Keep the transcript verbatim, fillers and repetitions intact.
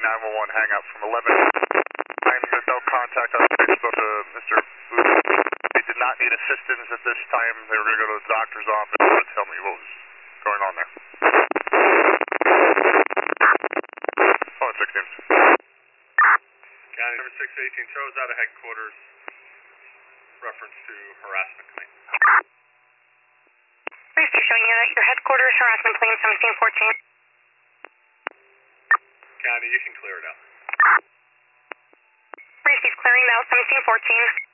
nine one one hang up from eleven. There's no contact on Facebook to Mister Booth. They did not need assistance at this time. They were going to go to the doctor's office to tell me what was going on there. Oh, sixteen. County number six eighteen, shows out of headquarters. Reference to harassment claim. Please do showing you that your headquarters harassment claim seventeen fourteen. County, you can clear it out. Brief, he's clearing out seventeen fourteen.